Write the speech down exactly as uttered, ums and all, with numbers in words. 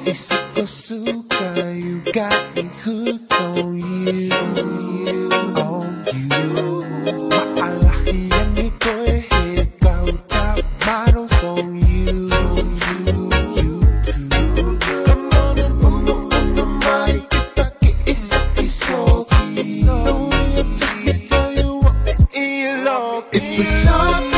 Isip suka, you got me hooked on you, on you. Maalahiyan iko'y ikaw taparos on you, you, you too. Come on, uno, uno, mai kita kiisa-iso. Don't we just tell you what it is, love. If it's love.